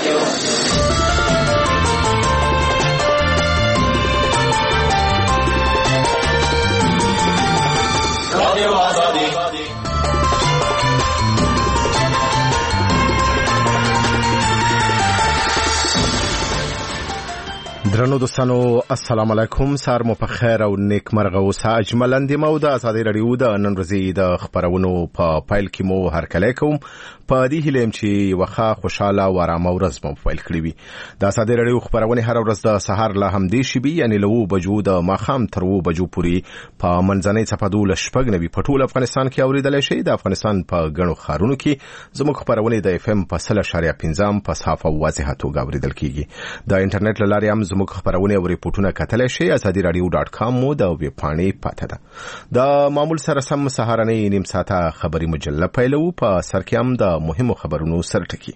درنو دوستانو السلام علیکم، سار مو په خیر او نیک مرغه اوسه. اجمل مو د ازادي رادیو د نن ورځې د خبرونو په پایل کې مو هرکلی کوم. په دې هیله چې وخا خوشاله و آرامه ورځ مو پایل کړی وي. د ازادي رادیو خبرونه هر ورځ د سهار له همدې شبي یعنی له بجو د ماخام تر و بجو پوري په منځنۍ صفحو له شپږ نوي په ټول افغانستان کې اوریدل شي. د افغانستان په غنو خارونو کې زموږ خبرونه د اف ام په 0.15 په صافه واضحه توګه اوریدل کیږي. د انټرنیټ لارې هم زموږ خبرونه او ریپورتونه کتلی شي. azadiradio.com مو د ویب پاڼې پاته ده. د معمول سره سم سهارنۍ نیم ساعته خبري مجله پیلو. په سر کې هم د مهمو خبرونو سرټکی.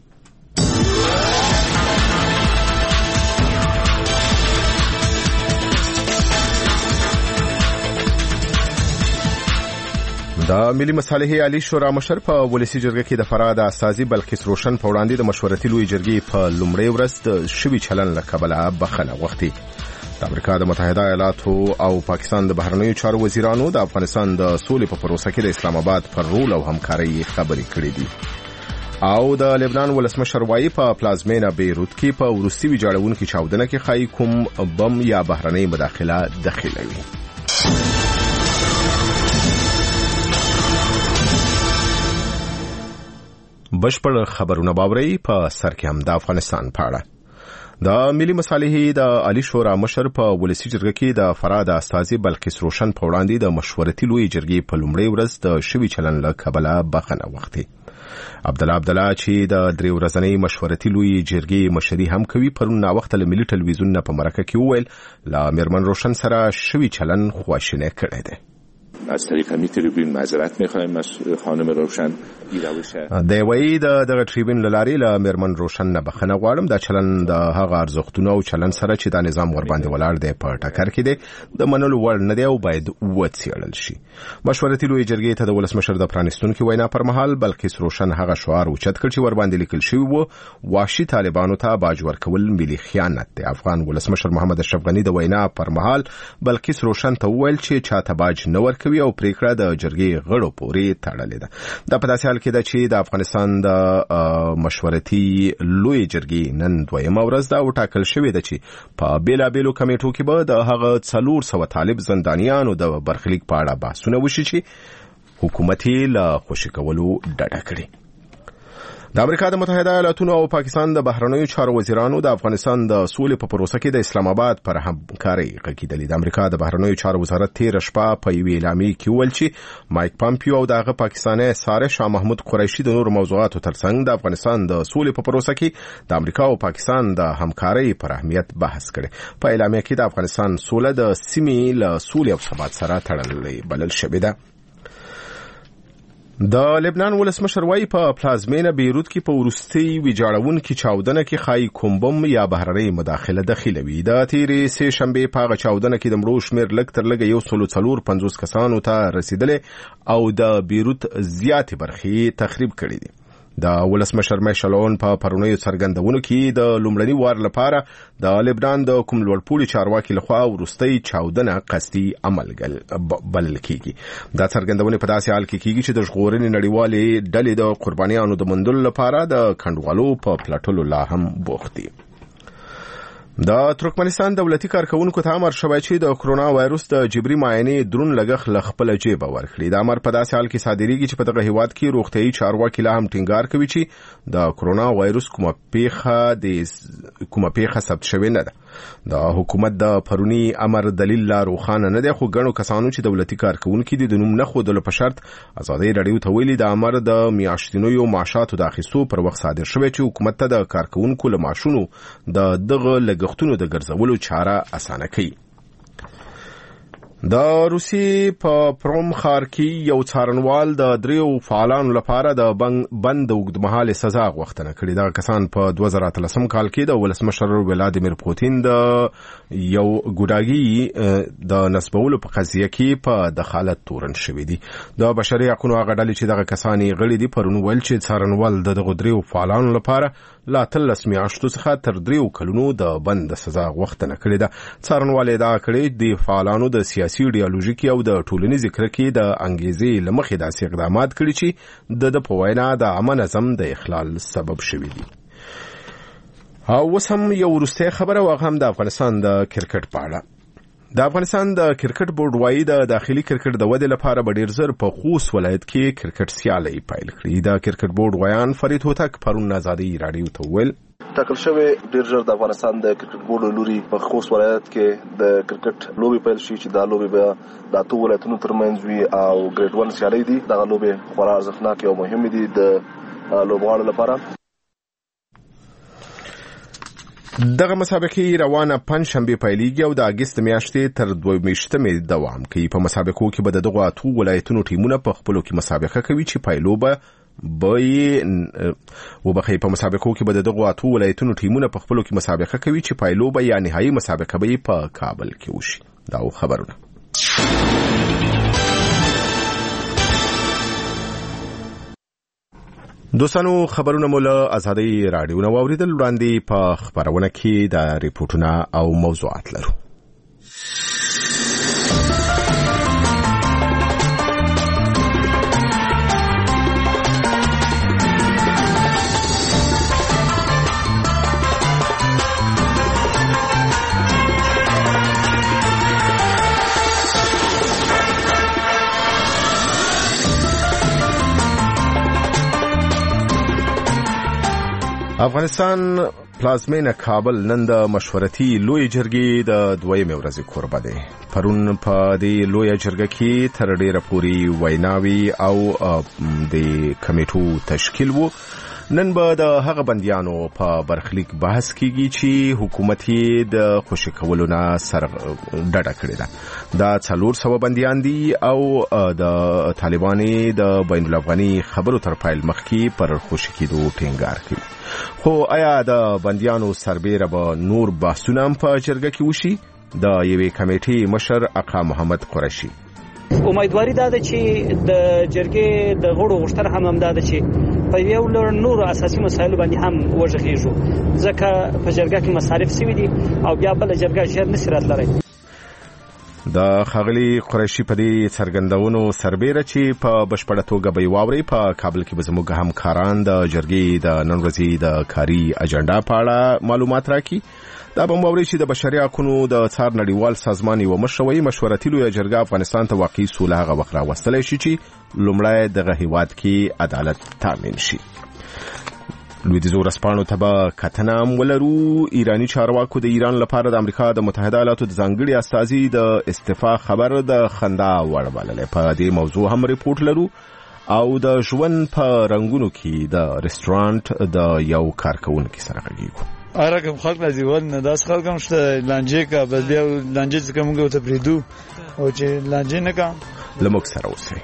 د ملي مصالحې عالی شورا مشر په ولسی جرګه کې د فراد اساسي بلکې روشن په وړاندې د مشورتي لوی جرګې په لومړی ورځ د شوی چلن له کبله بخنه وختي. د امریکا د متحده ایالاتو او پاکستان د بهرنیو چارو وزیرانو د افغانستان د سولې په پروسه کې د اسلام آباد پر رول او همکارۍ خبرې کړې دي. او د لبنان ولسمشر وايي په پلازمینه بیروت کې په وروستي ویجاړونکو چاودنه کې خای کوم بم یا بهرنۍ مداخله داخلوي. بشپړ خبرونه باوري. په سر کې هم د افغانستان په اړه د ملي مصالحې د عالی شورا مشر په ولسی جرګه کې د فراد اساسي بلکې روشن په وړاندې د مشورتي لوی جرګې په لومړی ورځ د شوی چلن له کبله بخنه وختي. عبدالله چې د درې ورځنۍ مشورتي لوی جرګې مشري هم کوي پرون نا وخت له ملي ټلویزیون نه په مرکه کې وویل لا میرمن روشن سره شوی چلن خواشینه کړی دی. از طریق می تریبون معذرت می‌خوایم از خانم روشن. د وی د ټریبون لاري له میرمن روشن نه بخنه غواړم. د چلن د هغه ارزښتونو او چلن سره چې د نظام ور باندې ولاړ دی په ټکر کې دی د منلو وړ نه دی او باید وڅېړل شي. مشورتي لوی جرګې ته د ولسمشر د پرانستونکو وینا پر مهال بلکې روشن هغه شعار اوچت کړ چې ور باندې لیکل شوی وو واشي طالبانو ته باج ورکول ملي خیانت دی. افغان ولسمشر محمد اشرف غنی د وینا پر مهال بلکې روشن ته ویل چې چاته باج نه ورکوي او پریکړه د جرګې غړو پورې تړلې ده. د په داسې حال کې د چې د افغانستان د مشورتي لوی جرګې نن دویمه ورځ دا وټاکل شوې ده چې په بیلابیلو کمیټو کې به د هغه 400 طالب زندانیانو د برخلیک په اړه بحثونه وشي چې حکومت یې له خوشي کولو ډډه کړي. د امریکا د متحده ایالاتو او پاکستان د بهرنیو چارو وزیرانو د افغانستان د سولې په پروسه کې د اسلام آباد پر همکارۍ غږیدلې. د امریکا د بهرنیو چارو وزارت تیر شپه په یوې اعلامیه کې ویل چې مایک پامپیو او دغه پاکستاني ساره شاه محمود قریشي د نور موضوعاتو ترڅنګ د افغانستان د سولې په پروسه کې د امریکا او پاکستان د همکارۍ پر اهمیت بحث کړي. په اعلامیه کې د افغانستان سوله د سیمې له سولې او ثبات سره تړلې بلل شوې ده. د لبنان ولسمشر وايي په پلازمینه بیروت کې په وروستي ویجاړونکو چاودنه کې خای کوم بم یا بهرنۍ مداخله داخلوي. د تیرې سه شنبه په چاودنه کې د مړو شمیر لږ تر لږه 150 کسانو ته رسیدلې او د بیروت زیاتې برخې تخریب کړې دي. د ولسمشر میشلون په پرونیو څرګندونو کې د لومړني وار لپاره د لبنان د کوم لوړپوړي چارواکي لخوا وروستي چاودنه قصدي عمل بلل کیږي. دا څرګندونه په داسې حال کې کیږي چې د ژغورنې نړیوالې ډلې د قربانیانو د موندلو لپاره د کډوالو په پلاټولو لا هم بوخت دي. د ترکمنستان دولتي کارکونکو ته امر شوی چې د کرونا وایروس د جبري معاینې درون لګښ ل خپل جیب ورکړي. د امر په داسې حال کې صادریږي چې په دغه هیواد کې روغتيایي چارواکي لا هم ټینګار کوي چې د کرونا وایروس کومه پیښه ثبت شوې نه ده. د حکومت د پرونی امر دلیل لا روخانه نه دی، خو ګڼو کسانو چې دولتي کارکونکو دي د نوم نه خودلو په شرط ازادي رادیو ته ویلي د امر د میاشتنیو معاشاتو د اخیستو پر وخت صادر شوی چې حکومت ته د کارکونکو له معاشونو د دغه لګښتونو د ګرځولو چاره اسانه کوي. د روسي په پروم ښار کې یو څارنوال د دریو فعالانو لپاره د بند اوږدمهاله سزا غوښتنه کړې. دا کسان په 2013 کال کې د ولسمشر ولادیمیر پوتین د یو ګوډاګي د نسبولو په قضیه کې په دخالت تورن شوې دي. د بشري حقوقو غړي چې دغه کسان غړي دي پرون ویل چې څارنوال د دریو فعالانو لپاره لا 13 میاشتو څخه تر 3 کلونو د بند سزا غوښتنه کړې ده. څارنوال دا کړې د فعالانو د سیاسي ایډیالوژیکي او د ټولنیز کرکې د انګیزې لمخې داسې اقدامات کړي چې د په وینا د عامه نظم د اخلال سبب شوي دي. او اوس هم یو وروستۍ خبره او هم د افغانستان د کرکټ په اړه. د افغانستان د کرکټ بورډ وايي د داخلي کرکټ د ودې لپاره به ډیر زر په خوست ولایت کې کرکټ سیالي پیل کړي. د کرکټ بورډ ویان فرید هوتک پرون آزادي رادیو ته ویل ټاکل شوی ډیر ژر د افغانستان د کرکټ بورډ لوري په خوست ولایت کې د کرکټ لوبي پیل شي چې دا لوبي به د اته ولایتونو ترمنځ وي او ګریډ 1 سیالي دي. دا لوبي خورا ارزښتناک او مهمه دي د لوبغاړو لپاره. دغه مسابقې روانه پنځشنبه پیلېږي او د اگست میاشتې تر 22مې دوام کوي. په مسابقو کې به دغه اته ولایتونو ټیمونه په خپلو کې مسابقه کوي چې پایلوبه په مسابقو کې به دغه اته ولایتونو ټیمونه په خپلو کې مسابقه کوي چې پایلوبه یا نهایي مسابقه به په کابل کې وشي. دا خبرونه دوستانو خبرونه مو له آزادي رادیو نو اوریدل وړاندې په خبرونه کې د ریپورتونه او موضوعات لرو. افغانستان پلازمینه کابل نن د مشورتي لوی جرګې د 2مې ورځې کوربه دی. پرون په دې لوی جرګه کې تر ډیره پورې ویناوي او د کمیټو تشکیل وو. نن به د هغه بندیانو په برخلیک بحث کیږي چې حکومت یې د خوشی کولو نه سر ډډه کړې ده. دا 400 بندیان دي او د طالبانو د بین الافغاني خبرو تر پایل مخکې پر خوشی کېدو ټینګار کوي. خو آیا د بندیانو سربېره به نور بحثونه په جرګه کې وشي؟ د یوې کمیټې مشر اقا محمد قریشي امیدواري دا ده چې د جرګې د غړو غوښتنه هم دا ده چې په یو لړ نور اساسي مسایلو باندې هم وژغېږو، ځکه په جرګه کې مصارف سوي دي او بیا بل جرګه ژر نشي راتللی. د خغلی قریشي په دې څرګندونو سربېره چې په بشپړه توګه به واوري په کابل کې به زموږ همکاران د جرګې د نن ورځې د کاري اجنډا په اړه معلومات راکړي. دا به واوري چې د بشري حقوقو د څار نړیوال سازمان یو مشروعي مشورتي لوی جرګه افغانستان ته واقعي سوله هغه وخت راوستلی شي چې لومړی دغه هیواد کې عدالت تامین شي. لویدیځو ورځپاڼو ته به کتنه ولرو. ایرانی چارواکو د ایران لپاره د امریکا د متحده ایالاتو د ځانګړي استازي د استعفا خبر د خندا وړ بللی. په دې موضوع هم ریپورت لرو او د ژوند په رنګونو کې د رستورانت د یو کارکونکي سره غږیږو. ارګم خلک راځي ول نه داس خلک هم شته لانجې کا بس بیا لانجې څخه موږ ته پریدو او چې لانجې نه کا لموږ سره اوسئ.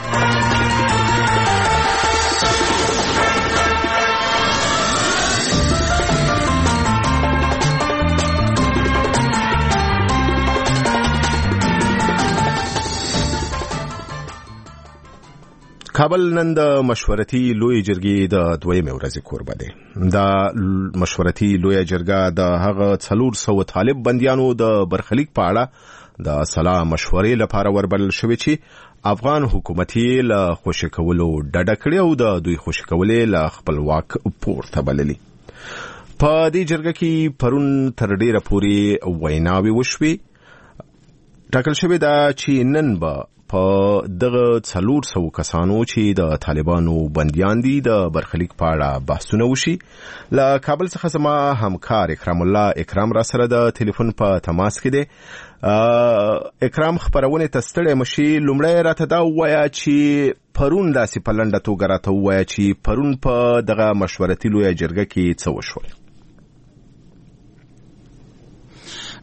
کابل نن د مشورتي لوی جرګې د 2مې ورځې کوربه دی. دا مشورتي لوی جرګه د هغه 400 طالب بندیانو د برخلیک په اړه د صلاح مشورې لپاره وربلل شوی چې افغان حکومت یې له خوشی کولو ډډه کړې او د دوی خوشی کولې له خپلواک پورته بللي. په دې جرګه کې پرون تر ډیره پورې ویناوي وشوي. ټاکل شوی دا چې نن به په دغه 400 کسانو چې د طالبانو بندیان دي د برخلیک په اړه بحثونه وشي. له کابل څخه زما همکار اکرام الله اکرام را سره د ټلیفون په تماس کې دی. اکرام خبرونه تستړی مشي. لومړی راته دا ووایه چې پرون داسې په لنډه توګه راته ووایه چې پرون په دغه مشورتي لویه جرګه کې څه وشول.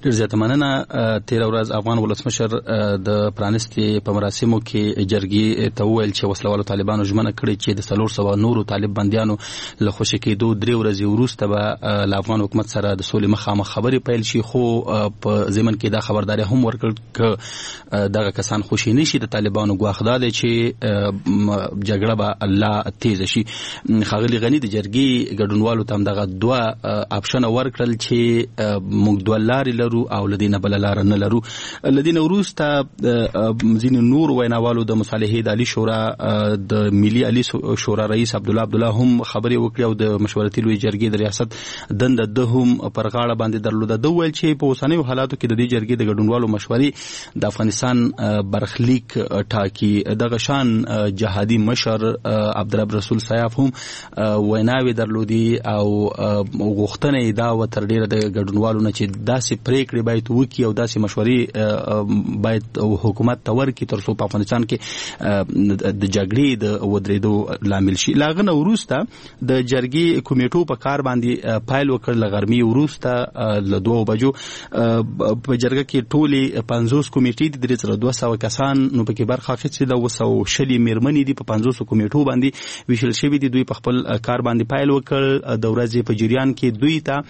ډېر زیاته مننه. تیر ورځ افغان ولسمشر د پرانستي په مراسمو کې جرګې ته وویل چې وسلوالو طالبانو ژمنه کړې چې د 400 نورو طالب بنديانو له خوشي کېدو 3 ورځې وروسته به له افغان حکومت سره د سولې مخامخ خبرې پیل شي، خو په ضمن کې دا خبرداري هم ورکړه چې دغه کسان خوشي نشي د طالبانو ګواښ دی چې جګړه به الله تیز شي. ښاغلي غني د جرګې ګډونوالو ته دغه 2 اپشن ورکړل چې موږ 2 لارې لرو او لدینه بل لار نه لرو. لدینه وروسته ځینې نور ویناوالو د مصالحې د علی شورا د ملي علی شورا رئیس عبدالله هم خبرې وکړې او د مشورتي لوی جرګې د ریاست دنده د هم پر غاړه باندې درلوده. د ویل چې په اوسنیو حالاتو کې د دې جرګې د ګډونوالو مشورې د افغانستان برخلیک ټاکي. دغه شان جهادي مشر عبدالرب رسول سیاف هم ویناوي درلودي او غوښتنه دا و تر ډیره د ګډونوالو نه چې داسې پریکړې باید وکړي او داسې مشورې باید حکومت ته ورکړي تر څو په افغانستان کې د جګړې د ودرېدو لامل شي. لاغنه وروسته د جرګې کمیټو په کار باندې پایل وکړ. لغرمي وروسته له 2 بجو په جرګه کې ټولې 50 کمیټې د 3200 کسان نو پکې برخه اخیستې ده. 200 میرمنې دي په 500 کمیټو باندې ویشل شوي دي. دوی په خپل کار باندې پایل وکړ. د ورځې په جریان کې دوی ته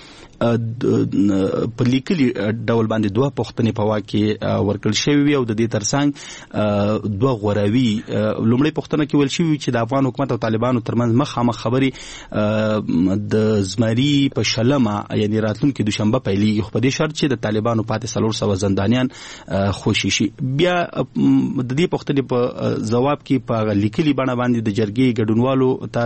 په لیکلي ډول باندې 2 پوښتنې په واکه ورکړل شوی او د دې ترڅنګ 2 غوراوي. لومړی پوښتنه کې ویل شوی چې د افغان حکومت او طالبانو ترمنځ مخامخ خبرې د زمري په شلمه یعنی راتلونکي دوشنبه پیلېږي، خو په دې شرط چې د طالبانو پاتې 400 زندانیان خوشي شي. بیا د دې پوښتنې په جواب کې په لیکلي بڼه باندې د جرګې ګډونوالو ته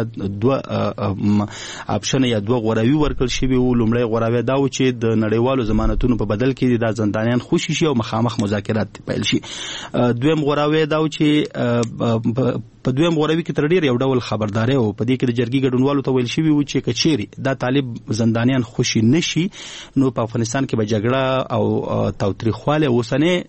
2 اپشن یا 2 غوراوي ورکړل شوی و. لومړی غوراوي دا و چې د نړیوالو ضمانتونو په بدل کې د زندانیان خوشي شي او مخامخ مذاکرات پیل شي. دویم غوراوي دا و چې په دویم غوراوي کې تر ډیر یو ډول خبرداري او په دې کې د جرګې ګډونوالو ته ویل شوی و چې کچيري دا طالب زندانیان خوشي نشي نو په افغانستان کې به جګړه او تاوتریخواله اوسنه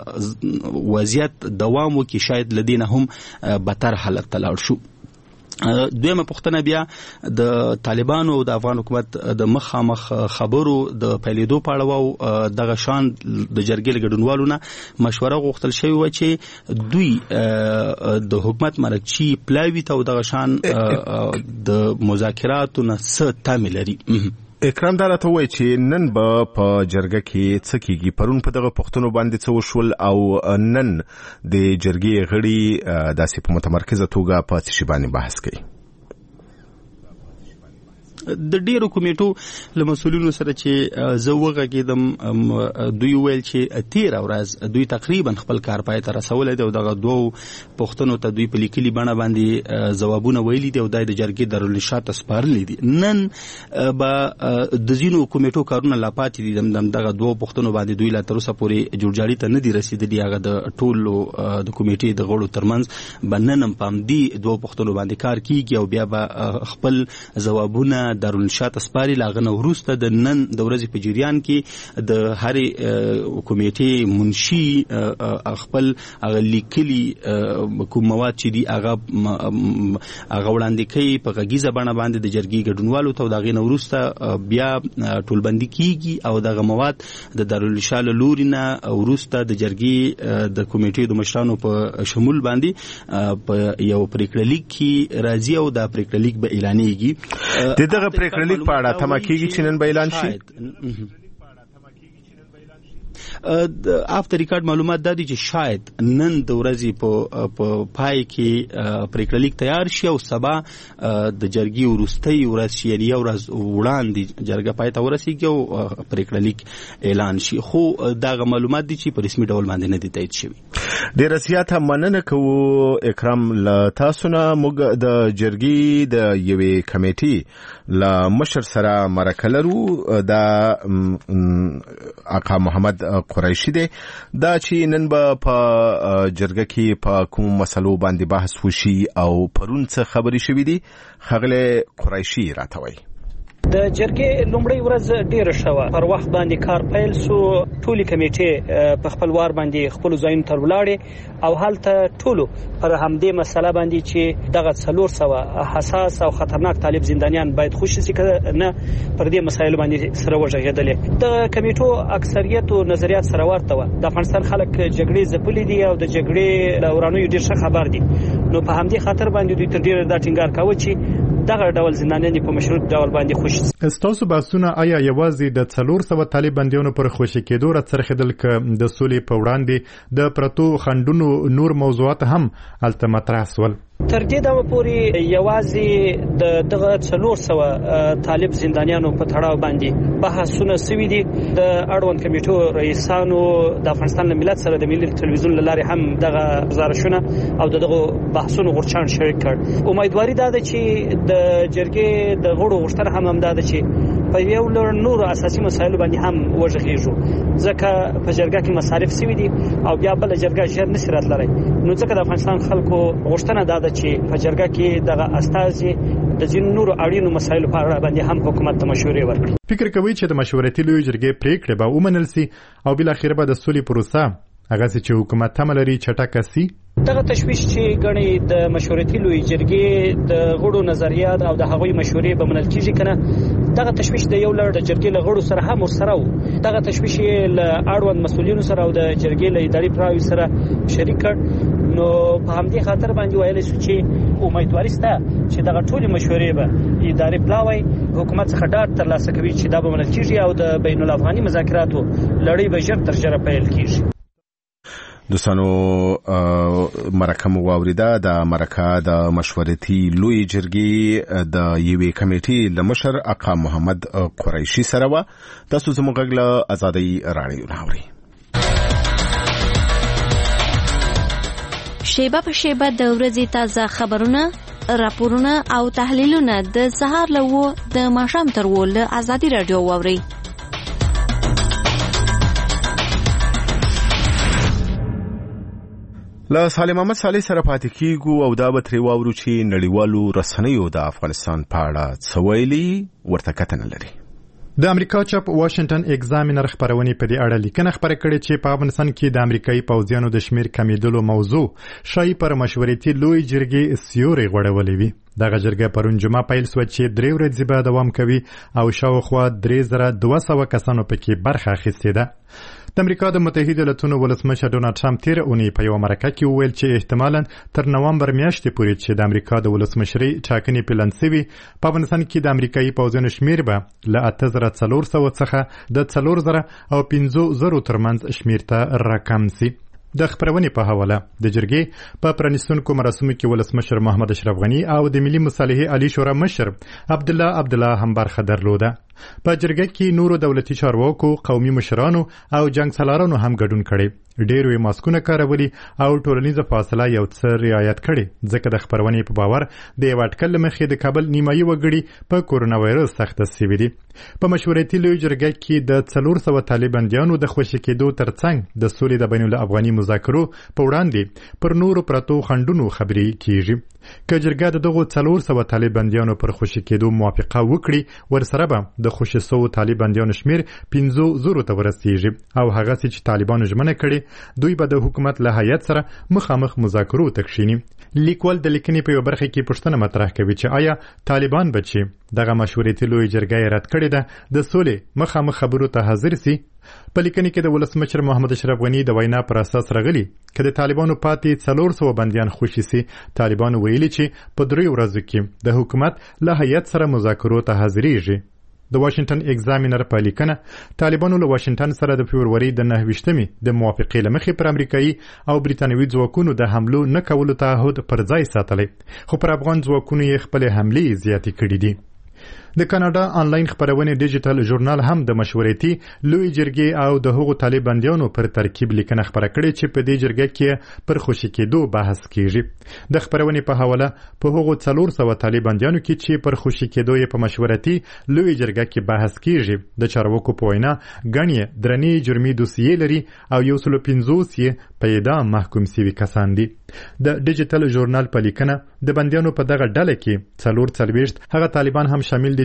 وضعیت دوام وکړي، شاید لدینه هم بدتر حالت ته لاړ شو. دویمه پوښتنه بیا د طالبانو او د افغان حکومت د مخامخ خبرو د پیلېدو په اړه او دغه شان د جرګې ګډونوالو نه مشوره غوښتل شوی و چې دوی د حکومت مرکچی پلاوی ته او دغه شان د مذاکراتو نه څه تمه لري. اکرام داله ته وایي چې نن به په جرګه کې څه کېږي. پرون په دغه پوښتنو باندې څه وشول او نن د جرګې غړي داسې په متمرکزه توګه په څه شي باندې بحث کوي. د ډیرو کمیټو له مسؤلینو سره چې زه وغږېدم دوی ویل چې 13 ورځ دوی تقریبا خپل کار پای ته رسولی دی او دغه 2 پوښتنو ته دوی په لیکلي بڼه باندې ځوابونه ویلي دي او د جرګې دارالنشاط سپارلي دي. نن به د ځینو کمیټو کارونه لا پاتې دي. دغه 2 پوښتنو باندې دوی لا تر اوسه پورې جوړجاړي ته نه دي رسیدلي. هغه د ټولو د کمیټې د غړو ترمنځ به نن په همدې 2 پوښتنو باندې کار کیږي او بیا به خپل ځوابونه دارالنشاط سپاري. لاغنه وروسته د نن د ورځې په جریان کې د هرې کمیټې منشي خپل لیکلي کوم مواد چې دي هغه وړاندې کوي په غږیزه بڼه باندې د جرګې ګډونوالو ته. دغه نه وروسته بیا ټولبندي کیږي او دغه مواد د دارالنشاط لوري نه وروسته د جرګې د کمیټې د مشرانو په شمول باندې په یو پریکړه لیک کې راځي او دا پریکړه لیک به اعلانېږي. دغه پریکړه لیک په اړه تمه کېږي چې نن به اعلان شي. اف ریکارډ معلومات دا دي چې شاید نن د ورځې په پای کې پریکړه لیک تیار شي او سبا د جرګې وروستۍ ورځ شي یعنی یو ورځ وړاندې جرګه پای ته ورسیږي او پریکړه لیک اعلان شي. خو دا معلومات دي چې په رسمي ډول باندې نه دي تایید شوي. ډېره زیاته مننه کوو اکرام له تاسو نه. موږ د جرګې د یوې کمیټې له مشر سره مرکه لرو. دا آقا محمد قریشي دی. دا چې نن به په جرګه کې په کوم مسلو باندې بحث وشي او پرون څه خبرې شوې دي ښاغلی قریشي راته وایي. د د جرګې لومړی ورځ ډیره شوه، پر وخت باندې کار پیل سو، ټولي کمیټې په خپل وار باندې خپل ځایونو ته ولاړې او هلته ټولو پر همدې مسله باندې چې دغه 400 حساس او خطرناک طالب زندانیان باید خوشي سي نه پر دې مسایلو باندې سره وژغېدل. د کمیټو اکثریت او نظریات سره ورته و. د افغانستان خلک جګړې ځپلې دي او د جګړې له ورانوي ډیر ښه خبر دي، نو په همدې خاطر باندې دوی تر ډیره دا ټینګار کاوه چې دغه ډول زندانیان په مشروط ډول باندې خوشي. استاسو باسونه آیا یوازې د 400 طالب بندیانو پر خوشي کېدو را څرخېدل ک د سولې په وړاندې د پرتو خندونو نور موضوعات هم الته مطرح سول؟ تر دې دا پورې یوازې دغه 400 طالب زندانیانو په تړاو باندې بحثونه سوي دي. د اړوند کمیټو رئیسانو د افغانستان ملت سره د ملي تلویزیون لارې هم دغه گزارشونه او دغه بحثونه غوښتنه شریک کړ. امیدواري ده چې د جرګې د غړو غوښتنه هم ده چې په یو لړ نور اساسي مسایلو باندې هم وژغېږو، ځکه په جرګه کې مصارف سوي دي او بیا بل جرګه ژر نشي راتللی، نو ځکه د افغانستان خلکو غوښتنه ده چې په جرګه کې دغه استازي د ځینو نورو اړینو مسایلو په اړه باندې هم حکومت ته مشورې ورکړي. فکر کوي چې د مشورتي لوی جرګې پریکړې به ومنل سي او بل اخر به د سولې پروسه هغه چې حکومت تمه لري چټکه سي؟ دغه تشویش چې غني د مشورتي لوی جرګې د غړو نظریات او د هغوی مشورې به منل کیږي کنه، دغه تشویش د یو لړ د جرګې له غړو سره هم ورسره و. دغه تشویش له اړوند مسؤلینو سره او د جرګې له اداري پراوي سره شریک کړ، نو په همدې خاطر باندې ویل شو چې امیدواري سته چې دغه ټولې مشورې به اداري پلاوي حکومت څخه ډاډ ترلاسه کوي چې دا به منل کیږي او د بین الافغاني مذاکراتو لړۍ به ژر تر ژره پیل کیږي. دوستانو مرکه مو واوریده. د مرکه د مشورتي لوی جرګې د یوې کمیټې لمشر آقا محمد قریشي سره و. تاسو زموږ غږ له آزادۍ رادیو ناوري. شیبه په شیبه د ورځې تازه خبرونه، راپورونه او تحلیلونه د سهار له د ماښام تر له آزادۍ رادیو واوري. له سالم احمد صالح سره پاتې کیږو او دا به ترې واورو چې نړیوالو رسنیو د افغانستان په اړه څه ویلي ورته کتنه لري. د امریکا چاپ واشنگټن ایگزامینر خبرونه په دې اړه لیکنه خبره کړې چې په افغانستان کې د امریکایي پوځیانو د شمیر کمیدلو موضوع شای پر مشورتي لوی جرګې سیوري غوړولې وي. دغه جرګه پرون جمعه پیل سو چې 3 ورځې به دوام کوي او شاوخوا 3200 کسانو پکې برخه اخیستې ده. د امریکا د متحده ایالاتونو ولسمشر ډونالد ټرمپ تیر اونۍ په یو مرکه کې وویل چې احتمالاً تر نوامبر میاشتې پورې چې د امریکا د ولسمشرۍ ټاکنې پلان شوي په افغانستان کې د امریکایي پوځونو شمیر به له 8400 څخه د 4000 او 5000 ترمنځ شمیر ته راکم سي. د خبرونې په حواله د جرګې په پرانیستونکو مراسمو کې ولسمشر محمد اشرف غنی او د ملي مصالحې عالی شورا مشر عبد الله هم برخه درلوده. په جرګه کې نورو دولتي چارواکو، قومي مشرانو او جنگ سالارانو هم ګډون کړي. ډېر وی ماسکونه کارولي او ټولنیزه فاصله یو څه رعایت کړي، ځکه د خبرونې په باور د یو اټکل مخې د کابل نیمایي وګړي په کورونا وایرس سخت سوي دي. په مشورتي لوی جرګه کې د 400 طالباندیانو د خوشي کېدو ترڅنګ د سولې د بین الافغاني مذاکرو په وړاندې پر نورو پرتو خندونو خبري کیږي. که جرګه دغه 400 طالباندیانو پر خوشي کېدو موافقه وکړي، ورسره به د خوشي سو طالباندیانو شمیر 50,000 ته ورسیږي او هغه چې طالبانو ژمنه کړي دوی به د حکومت له هیئت سره مخامخ مذاکرو تکشینی. لیکوال د لیکنې په برخه کې پوښتنه مطرح کوي چې آیا طالبان به چې دغه مشورتي لوی جرګه رد کړې ده د سولې مخامخ خبرو ته حاضر سي. په لیکنې کې د ولسمشر محمد اشرف غنی د وینا پر اساس راغلي چې د طالبانو پاتې 400 بنديان خوشي سي. طالبانو ویلي چې په 3 ورځو کې د حکومت له هیئت سره مذاکرو ته حاضرېږي. د واشنگټن ایگزامینر په لیکنه طالبانو له واشنگټن سره د فبروري د 9 د موافقې لمخې پر امریکایي او بریتانوي ځواکونو د حملو نه کولو تعهد پر ځای ساتلی، خو پر افغان ځواکونو یې خپل حملې زیاتې کړې دي. د کاناډا آنلاین خبرونه ډیجیټل ژورنال هم د مشورتي لوی جرګې او د هغو طالباندیانو پر ترکیب لیکنه خبره کړې چې په دې جرګه کې پر خوشي کېدو بحث کیږي. د خبرونه په حواله په هغو 400 طالباندیانو کې چې پر خوشي کېدو یې په مشورتي لوی جرګه کې بحث کیږي د چارواکو په وینا غنی درنې جرمي دوسیې لري او 150 یې په اعدام محکوم شوي کسان دي. د ډیجیټل ژورنال په لیکنه د بندیانو په دغه ډله کې 44 هغه طالبان هم شامل دي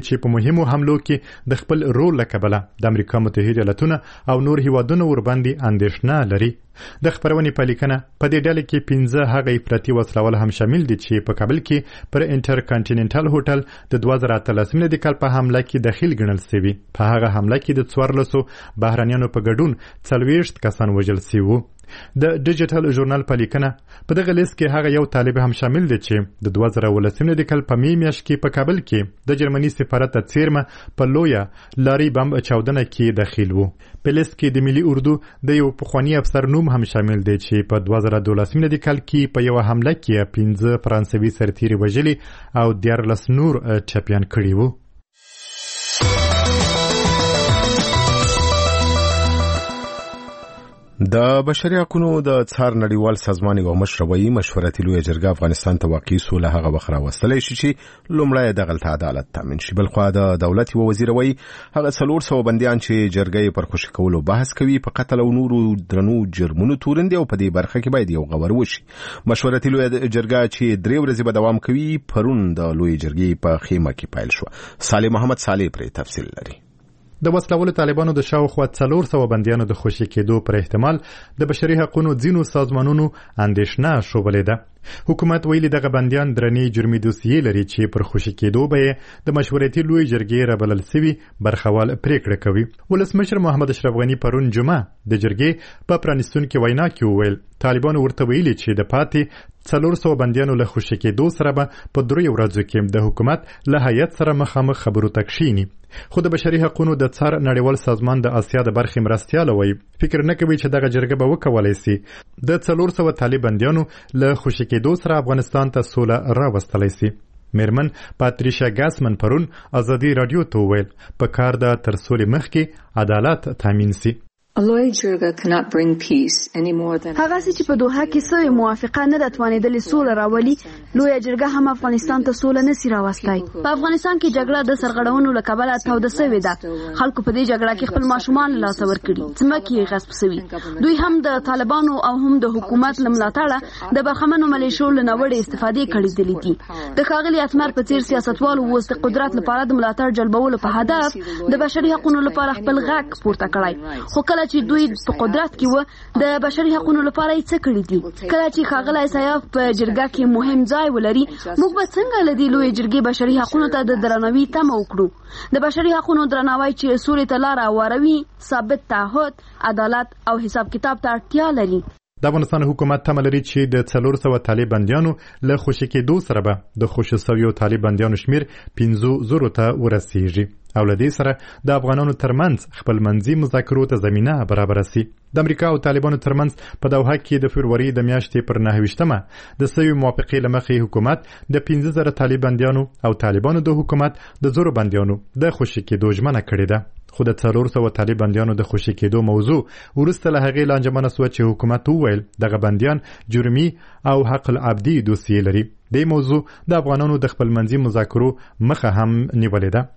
دي چې په مهمو حملو کې د خپل رول له کبله د امریکا متحده ایالاتونه او نور هیوادونو ورباندې اندېښنه لري. د خبرونې په لیکنه په دې ډله کې 15 هغه افراطي وسلوال هم شامل دي چې په کابل کې پر انټر کانټیننټل هوټل د 2013 د کال په حمله کې داخل ګڼل شوی. په هغه حمله کې د 1400 بهرانيانو په ګډون 40 کسان وژل شوي. د ډیجیټل ژورنال په لیکنه په دغه لیست کې هغه یو طالب هم شامل دی چې د 2013 د کال په میاشت کې په کابل کې د جرمني سفارت څیرمه په لویا لاري بم چاودنه کې داخل وو. په لیست کې د ملي اردو د یو پخوانی افسر نوم هم شامل دی چې په 2012 د کال کې په یو حمله کې 15 فرانسوي سرتیري وژلي او 14 نور ټپيان کړي وو. د بشري حقوقو د څار نړیوال سازمان یو مشروعي مشورتي لویه جرګه افغانستان ته واقعي سوله هغه وخت راوستلی شي چې لومړی د غلط عدالت تامین شي. بلخوا د دولت یو وزیر وایي هغه 400 بندیان چې جرګې پر خوشي کولو بحث کوي په قتل او نورو درنو جرمونو تورن دي او په دې برخه کې باید یو غور وشي. مشورتي لویه جرګه چې 3 ورځې به دوام کوي پرون د لویه جرګې په خیمه کې پیل شو. صالح محمد صالح پر تفصیل لري. د وسلوالو طالبانو د شاوخوا 400 بندیانو د خوشي کېدو پر احتمال د بشري حقوقو ځینو سازمانونو اندېښنه شوبلې ده. حکومت ویلي دغه بندیان درنې جرمي دوسیې لري چې پر خوشي کېدو به د مشورتي لوی جرګې رابلل سوي برخوال پریکړه کوي. ولسمشر محمد اشرف غنی پرون جمعه د جرګې په پرانیستونکو وینا کې وویل طالبانو ورته ویلي چې د پاتې 400 بندیانو له خوشي کېدو سره به په 3 ورځو کې د حکومت له هیئت سره مخامخ خبرو تکشيني. خو د بشري حقوقو د څار نړیوال سازمان د آسیا د برخې مرستيال وایي فکر نه کوي چې دغه جرګه به وکولای شي د 400 طالباندیانو له خوشي کېدو سره افغانستان ته سوله راوستلی شي. میرمن پاتریشا ګاسمن پرون ازادي رادیو ته ویل په کار د تر سولې مخکې عدالت تامین شي. هغه چې په دوحه کې سوی موافقه نه دتوانېدلې سوله راولي لویه جرګه هم افغانستان ته سوله نسی راوستای. په افغانستان کې جګړه د سرغړونو له کبله توده سوې ده. خلکو په دې جګړه کې خپل ماشومان له لاسه ورکړي، ځمکې غصب سوي. دوی هم د طالبانو او هم د حکومت له ملاتړه د برخمنو ملیشو له نوړې استفادې کړې دي. د ښاغلي اتمر په څیر سیاستوالو اوس د قدرت لپاره د ملاتړ جلبولو په هدف د بشري حقوقو لپاره خپل غږ پورته کړی. خو کله چې دوی په قدرت کې و د بشري حقوقو لپاره یې څه کړی دي؟ کله چې ښاغلی سیاف په جرګه کې مهم ځای ولري موږ به څنګه له دې لویې جرګې بشري حقوقو ته د درناوي تمه وکړو؟ د بشري حقوقو درناوی چې سولې ته لاره هواروي ثابت تعهد، عدالت او حساب کتاب ته اړتیا لري. د افغانستان حکومت تمه لري چې د 400 طالباندیانو له خوشي کېدو سره به د خوشي سویو طالباندیانو شمیر 500 ته ورسیږي او له دې سره د افغانانو ترمنځ خپل منځي مذاکرو ته زمينه برابر شي. د امریکا او طالبانو ترمنځ په دوحه کې د فروری د میاشتې پر 9 د سوي موافقې لمخې حکومت د 15000 طالباندیانو او طالبانو د حکومت د زورو بندیانو د خوشي کېدو ژمنه کړې ده. خو د 400 طالباندیانو د خوشي کېدو موضوع ورسته له هغې لانجمنه سوه چې حکومت وویل دغه بندیان جرمي او حق العبدي دوسیې لري. دې موضوع د افغانانو د خپل منځي مذاکرو مخه هم نیولې ده.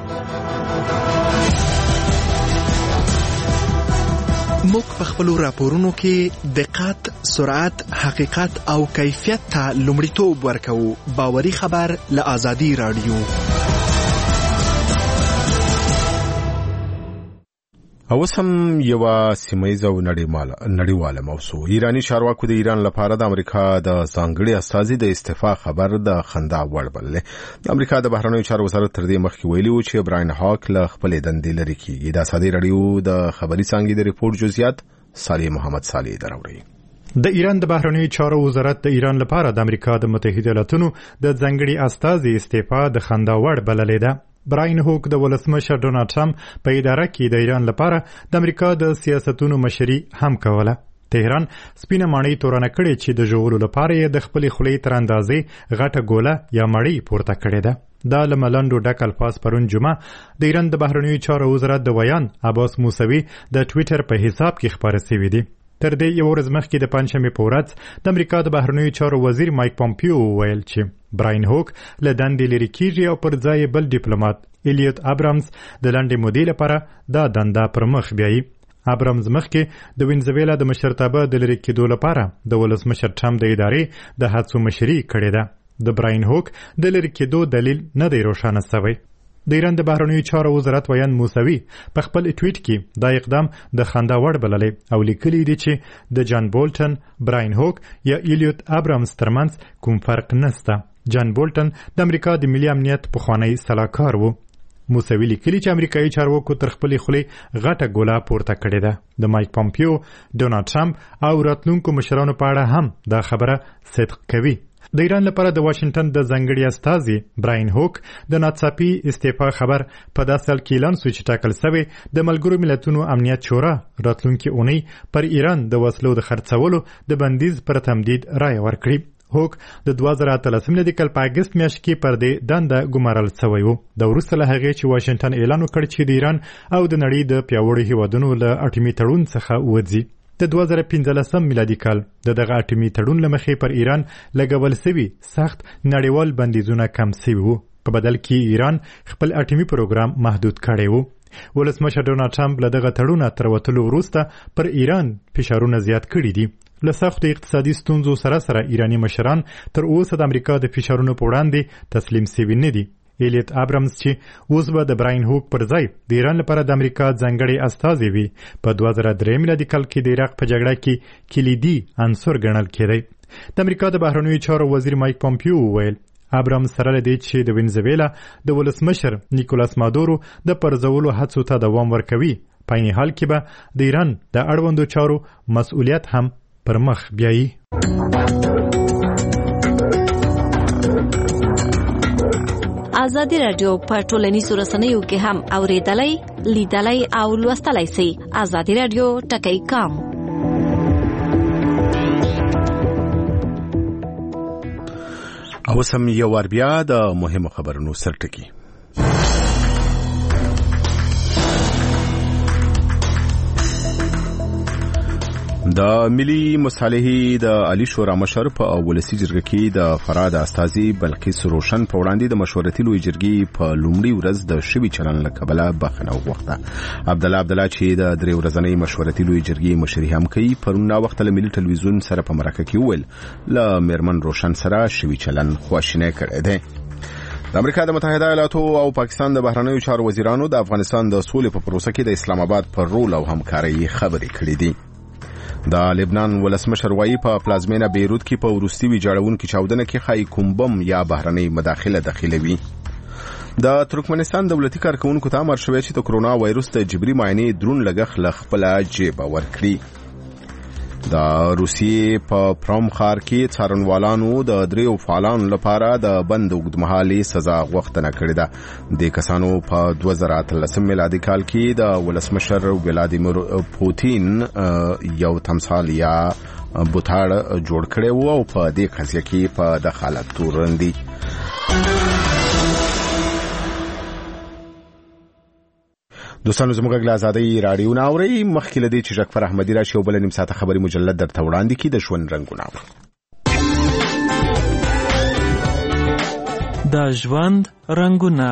موږ په خپل راپورونو کې دقت، سرعت، حقیقت او کیفیت ته لومړیتوب ورکوو. باوري خبر له آزادي رادیو. اوس هم یو سیمایي او نړیواله موضوع. ایرانی چارواکو د ایران لپاره د امریکا د ځانګړي استازي د استعفا خبر د خندا وړ بللی. د امریکا د بهرنیو چارو وزارت تر دې مخکې ویلي و چې براین هاک له خپلې دندې لرې کیږي. د ازادي رادیو د خبري څانګې د ریپورت جزئیات صالح محمد صالح دراوړي. د ایران د بهرنیو چارو وزارت د ایران لپاره د امریکا د متحده ایالاتونو د ځانګړي استازي استعفا د خندا وړ بللی ده. براین هوک د ولسمشر ډونالد ټرمپ په اداره کې د ایران لپاره د امریکا د سیاستونو مشري هم کوله. تهران سپینه ماڼۍ تورنه کړې چې د ژغورلو لپاره د خپل خولې تر اندازې غټه ګوله یا مړۍ پورته کړې ده. دا لملندو ډک الفاظ پرون جمعه د ایران د بهرنیو چارو وزارت د ویان عباس موسوي د ټوئیټر په حساب کې خبره شوې دي. تر دې یو ورځ مخکې د پنځمې په ورځ د امریکا د بهرنیو چارو وزیر مایک پومپیو ویل چې براین هوک له دندې لرې کیږي او پر ځای بل ډیپلوماټ الیوت ابرامز د لنډې مودې لپاره دا دنده پر مخ بیایي. ابرامز مخکې د وینزویلا د مشرتابه د لرې کېدو لپاره د ولسمشر ټرمپ د ادارې د هڅو مشري کړې ده. د براین هوک د لرې کېدو دلیل نه دی روښانه شوی. د ایران د بهرنیو چارو وزارت ویان موسوي په خپل ټویټ کې دا اقدام د خندا وړ بللی او لیکلی دی چې د جان بولټن، براین هوک یا ایلیوت ابرامز ترمنځ کوم فرق نشته. جان بولټن د امریکا د ملي امنیت پخوانی سلاکار و. موسوي لیکلی چې امریکایي چارواکو تر خپلې خولې غټه ګوله پورته کړې ده. د مایک پامپیو، ډونالډ ټرمپ او راتلونکو مشرانو په اړه هم دا خبره صدق کوي. د ایران لپاره د واشنگټن د ځانګړي استازي براین هوک د ناڅاپي استعفا خبر په داسې حال کې اعلان شو چې ټاکل شوی د ملګرو ملتونو امنیت شورا راتلونکي اونۍ پر ایران د وسلو د خرڅولو د بندیز پر تمدید رایه ورکړي. هوک د 2013 کال په اگست میاشت کې پر دې دنده ګمارل شوی و. د وروسته له هغې چې واشنگټن اعلان وکړ چې د ایران او د نړۍ د پیاوړو هیوادونو له اټومي تړون څخه وځي. د 2015 میلادي کال دغه اټومي تړون له مخې پر ایران لګول شوي سخت نړیوال بندیزونه کم شوي وو. په بدل کې ایران خپل اټومي پروګرام محدود کړی و. ولسمشر ډونالډ ټرمپ له دغه تړونه تر وتلو وروسته پر ایران فشارونه زیات کړي دي. له سختو اقتصادي ستونزو سره ایراني مشران تر اوسه د امریکا د فشارونو په وړاندې تسلیم شوي نه دي. ایلیوت ابرامز چې اوس به د براین هوک پر ځای د ایران لپاره د امریکا ځانګړی استازی وي، په 2003 میلادي کال کې د عراق په جګړه کې کلیدي عنصر ګڼل کېدی. د امریکا د بهرنیو چارو وزیر مایک پامپیو وویل ابرامز سره لدی چې د وینزویلا د ولسمشر نیکولاس مادورو د پرځولو هڅو ته دوام ورکوي. په عین حال کې به د ایران د اړوندو چارو مسؤلیت هم پر مخ بیایي. ازادي راډیو په ټولنیزو رسنیو کې هم اوریدلای، لیدلای او لوستلای شئ. ازادي راډیو ټکی کام. او سم یو ور بیا د مهمو خبرونو سرټکی. د ملي مصالحې د عالی شورا مشر په ولسی جرګه کې د فراد استازي بلقیس روشن په وړاندې د مشورتي لوی جرګې په لومړي ورځ د شوي چلن له کبله بخښنه وغوښته. عبدالله چې د درې ورځنۍ مشورتي لوی جرګې مشري هم کوي پرون وخت له ملي ټلویزیون سره په مرکه کې ویل له میرمن روشن سره شوي چلن خواشینی کړی دی. د امریکا د متحده ایالاتو او پاکستان د بهرنیو چارو وزیرانو د افغانستان د سولې په پروسه کې د اسلام آباد پر رول او همکارۍ خبرې کړې دي. د لبنان ولسمشر وایي په پلازمینه بیروت کې په وروستي ویجاړونکو چاودنه کې خای کوم بم یا بهرنۍ مداخله داخلوي. د ترکمنستان دولتي کارکونکو ته امر شوی چې د کرونا وایروس د جبري معاینې درون لګښت له خپل جیب ورکړي. د روسیې په پروم ښار کې څارنوالانو د دریو فعالانو لپاره د بند اوږدمهالې سزا غوښتنه کړې ده. د کسانو په 2013 میلادي کال کې د ولسمشر ولادیمیر پوتین یو تمثال یا بوتاړ جوړ کړی و او په دې قضیه کې په دخالت تورندي. دوستانو زموږ غږ آزادۍ رادیو ناوري مخکې لدی چې جعفر احمدی راشي او بل نیم ساعته خبري مجلد درته وړاندې کی د ژوند رنگونه. د ژوند رنگونه.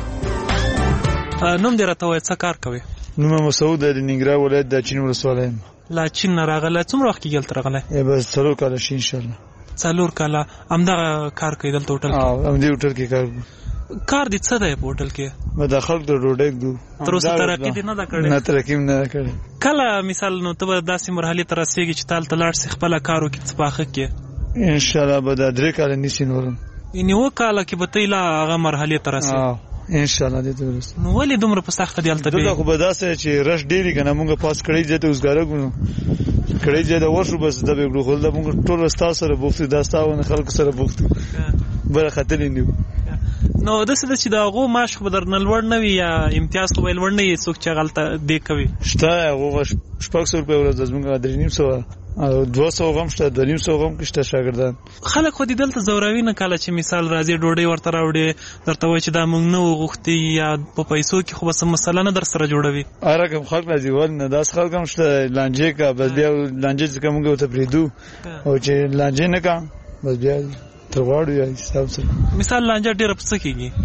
نوم دې راته وایي څه کار کوي؟ نوم مسعود د ننګرهار ولایت د چین ولسوالۍ. لا چین نه راغله څومره وخت کې دلته راغله؟ بس 4 کال شي ان شاء الله. 4 کال همدغه کار کوي دلته هوټل کې؟ هم دې هوټل کې کار کوي. کار دې څه دی په هوټل کې؟ مداخل د ډوډۍ ګو. تر اوسه ترقی دې نه دا کړې؟ نه ترقی نه کړې. کله مثال نو ته داسې مرحله ته رسېږي چې تال تلاړ سي خپل کارو کې څپاخه کې ان شاء الله به د 3 کال نشي نورم. یعنی و کال کې به ته لا هغه مرحله ته رسې ان شاء الله دې درست. نو ولې دومره په سخت دی البته؟ دا خو به داسې چې رش ډیری کنه مونږه پاس کړی ځته اوسګاره ګونو کړی ځته ورشو بس د به ګړو خل د مونږ ټول راستا سره بوختي داستاونه خلک سره بوختي بل خطر نه. نو د څه د چې دا غو ماش خو در نلور نه وي یا امتیاز خو ولور نه یې څوک چې غلطه دی کوي شته هغه 600 روپے ورځ د زمونږ 350 او 200 غم شته 200 غم کې شته شاګردان. خلک خو دې دلته زوراوي نه کاله چې مثال راځي ډوډۍ ورته راوړي درته وایي چې دا مونږ نه وغوښتي یا په پیسو کې خو بس مسله نه در سره جوړوي. هر کوم خلک راځي ول نه داس خلک هم شته لانجې کا بس بیا لانجې څخه مونږ ته پریدو او چې لانجې نه کا بس بیا ترواړو یا حساب سره. مثال لانجه ډېر په څه کېږي؟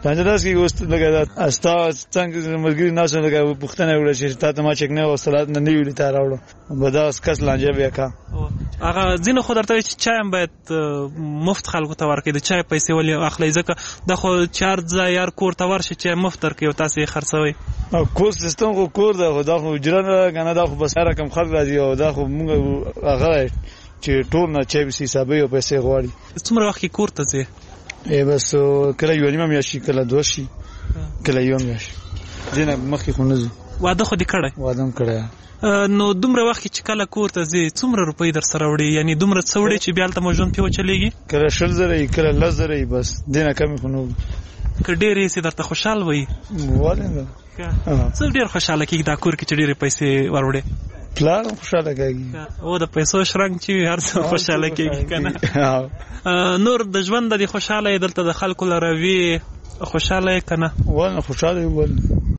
لانجه داس کې اوس لګا استا څنګه مرګري ناسو لګا پښتنه وړه چې تاسو ما چک نه وصلات نه ویل تا راوړو بداس کس لانجه بیا کا هغه ځینو خو درته چې چای هم باید مفت خلکو ته ورکړي د چای پیسې ولې اخلي ځکه د خو چارج یار کور ته ورشي چې مفت درکې او تاسو یې خرڅوي کور سیستم خو کور دا خو اجرانه کنه دا خو بس رقم خلک راځي او دا خو موږ هغه چې ټول نه چای به حسابي او پیسې غواړي څومره وخت کور ته ځي بس کله یو نیمه میاشي کله دوه شي کله یو میاشي دینه مخکې خو نه واده خو دې کړی واده هم کړی نو دومره وخت چې کله کور ته ځي څومره روپۍ در سره وړي یعنی دومره څه وړي چې بیا هلته مو ژوند پې وچلېږي کله 100,000 کله 10,000 بس دینه کمې خو نه که ډېرې هسې درته خوشحال وي ولې نه څه ډېر خوشحاله کېږي دا کور کې چې ډېرې پیسې ور وړې پلار هم خوشحاله کېږي او د پیسو شرنګ چې هر څه خوشحاله کېږي که نه نور د ژوند د دې خوشحاله یې دلته د خلکو له روي خوشحاله یې که نه ولې خوشحاله یې ولې